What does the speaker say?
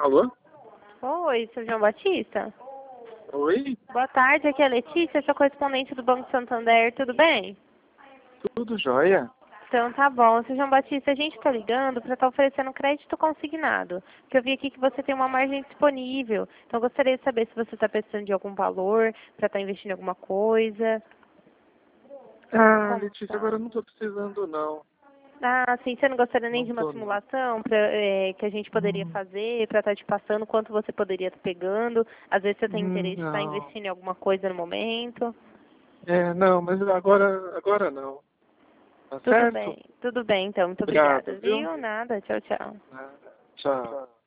Alô? Oi, seu João Batista? Oi? Boa tarde, aqui é a Letícia, sou correspondente do Banco Santander, tudo bem? Tudo jóia? Então tá bom. Seu João Batista, a gente está ligando para estar oferecendo crédito consignado, porque eu vi aqui que você tem uma margem disponível, então eu gostaria de saber se você está precisando de algum valor para estar investindo em alguma coisa. Ah, Como Letícia, tá? agora eu não tô precisando, não. Ah, sim, você não gostaria nem Não de uma tô, não. simulação que a gente poderia fazer para estar te passando quanto você poderia estar pegando? Às vezes você tem interesse de estar Não. investindo em alguma coisa no momento. Não, mas agora não. Tá certo? Tudo bem então, muito Obrigado, obrigada, viu? viu? Nada, tchau, tchau. Nada. Tchau.